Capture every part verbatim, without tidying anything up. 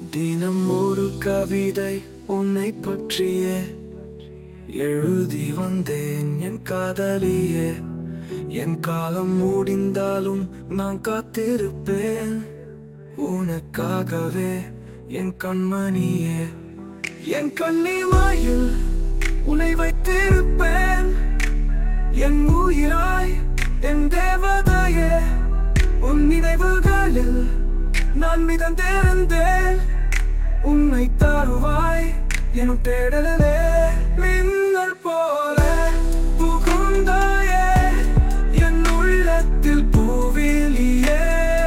தினம் ஒரு கவிதை உன்னை பற்றியே எழுதி வந்தேன் என் காதலியே. என் காலம் முடிந்தாலும் நான் காத்திருப்பேன் உனக்காகவே என் கண்மணியே. என் கண்ணிமாயில் உன்னை வைத்திருப்பேன் என் உயிராய் என் தேவதையே. உன் நினைவுகளில் நான் மிதந்திருந்தேன் உன்னை தருவாய் என் தேடலே. மின்னல் போல புகுந்தாயே என் உள்ளத்தில் பூவிலியே.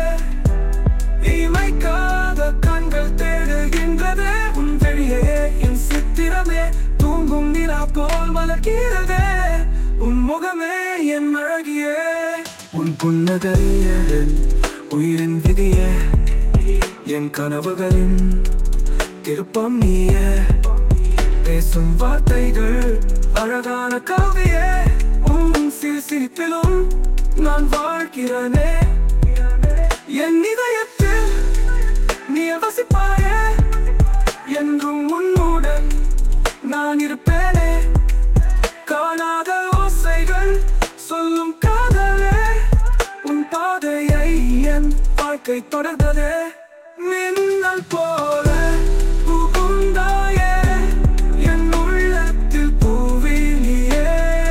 இமைக்காத கண்கள் தேடுகின்றதே உன் வெளியே. என் சித்திரமே தூங்கும் நிலா போல் மலர்கிறதே உன் முகமே என் அழகியே. உன் புன்னகையே உயிரின் விதியே. என் கனவுகளின் திருப்பம் நீயே. பேசும் வார்த்தைகள் அழகான கவியே. உன் சிரிப்பிலும் நான் வாழ்கிறேனே. என் இதயத்தில் நீ வசிப்பாயே. என்றும் உன்னுடன் நான் இருப்பேனே. காணாத ஓசைகள் சொல்லும் காதலே. உன் பாதையை என் வாழ்க்கை தொடர்ந்ததே. மின்னல் போல புகுந்தாயே என் உள்ளத்தில் பூவிலியே.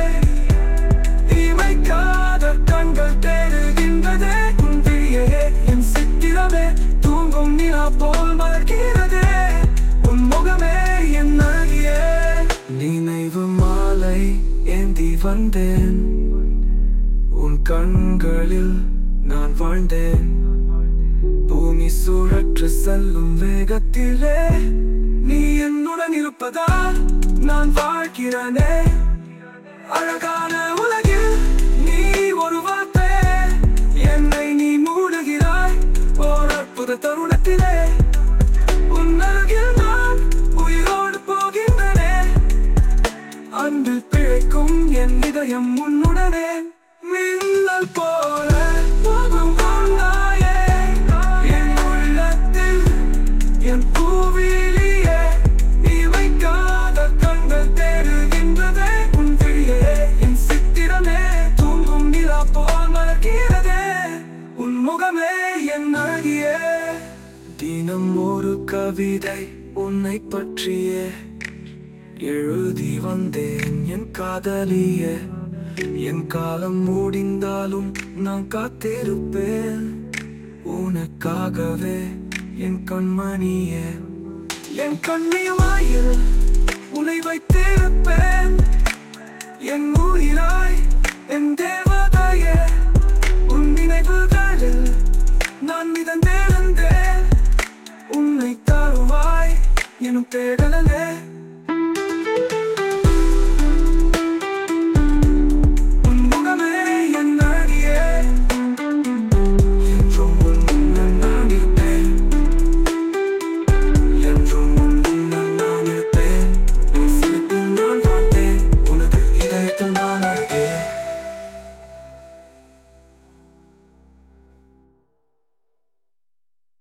இமைக்காத கண்கள் தேடுகின்றதே உன் விழியே. என் சித்திரமே தூங்கும் நிலா போல் மலர்கிறதே உன் முகமே என் அழகியே. நினைவு மாலை ஏந்தி வந்தேன் உன் கண்களில் நான் வாழ்ந்தேன். பூமி சுழற்று செல்லும் வேகத்திலே நீ என்னுடன் இருப்பதால் நான் வாழ்கிறேனே. அழகான உலகில் நீ ஒரு வார்த்தை என்னை நீ மூடுகிறாய் ஓர் அற்புத தருணத்திலே. உன் அருகில் நான் உயிரோடு போகின்றனே. அன்பில் பிழைக்கும் என் இதயம் உன்னுடனே. மின்னல் போல போகும் கொண்டாயே என் உள்ளத்தில் என் பூவிலியே. இமைக்காத கண்கள் தேடுகின்றதே உன் விழியே. என் சித்திரமே தூங்கும் நிலா போல் மலர்கிறதே உன் முகமே என் அழகியே. தினம் ஒரு கவிதை உன்னை பற்றியே எழுதி வந்தேன் என் காதலியே. என் காலம் முடிந்தாலும் நான் காத்திருப்பேன் உனக்காகவே என் கண்மணியே. என் கண்ணியமாயில் உன்னை வைத்திருப்பேன் என் உயிராய் என் தேவதையே. உன் நினைவுகளில் நான் மிதந்திருந்தேன் உன்னை தருவாய் என் தேடலே.